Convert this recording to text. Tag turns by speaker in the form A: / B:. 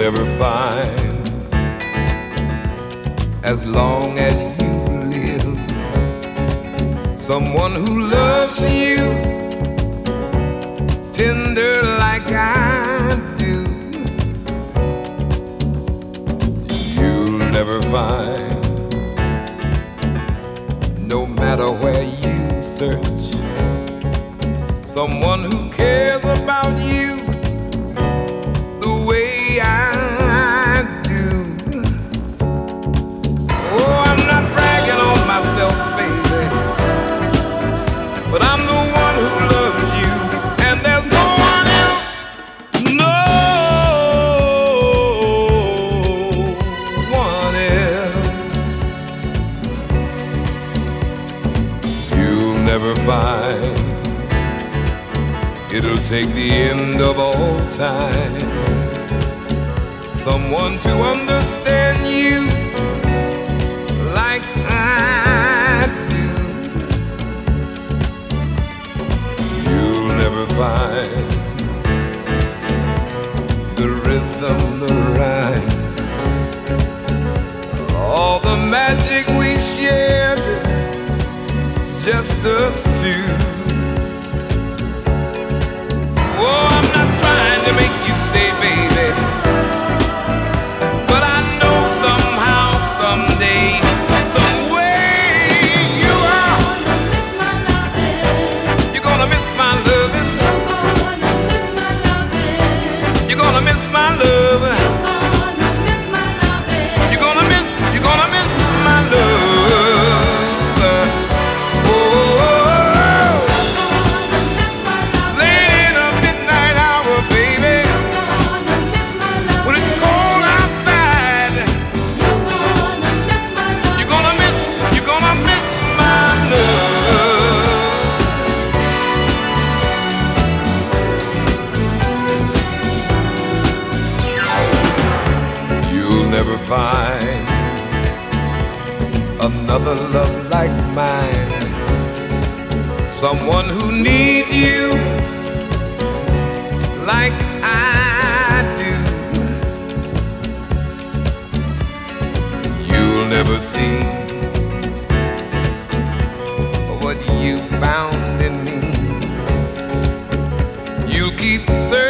A: never find, as long as you live, someone who loves you tender like I do. You'll never find, no matter where you search, someone who cares about you the way I do. Oh, I'm not bragging on myself, baby, but I'm the one who loves you, and there's no one else, no one else. You'll never find, it'll take the end of all time, someone to understand you like I do. You'll never find the rhythm, the rhyme, all the magic we shared, just us two. Oh, I'm not trying to make you stay, baby, but I know somehow, someday, some way you are gonna miss my loving. You're gonna miss my loving. You're gonna miss my loving. You're gonna miss my love. Never find another love like mine, someone who needs you like I do. You'll never see what you found in me. You'll keep searching